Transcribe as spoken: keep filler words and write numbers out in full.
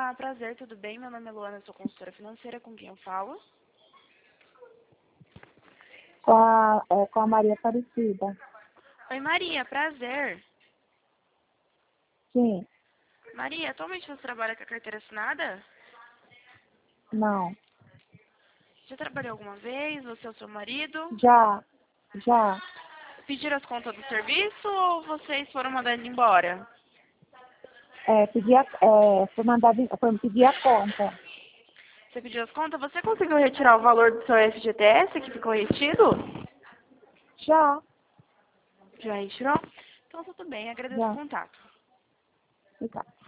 Olá, prazer, tudo bem? Meu nome é Luana, sou consultora financeira, com quem eu falo? Com a, é, com a Maria Aparecida. Oi, Maria, prazer. Sim, Maria, atualmente você trabalha com a carteira assinada? não. Já trabalhou alguma vez? Você ou seu marido? Já, já. Pediram as contas do serviço ou vocês foram mandados embora? É, pedi a, é, foi mandado, foi pedir a conta. Você pediu as contas? Você conseguiu retirar o valor do seu F G T S que ficou retido? Já, Já retirou? Então tudo bem, agradeço o já. contato. Fica.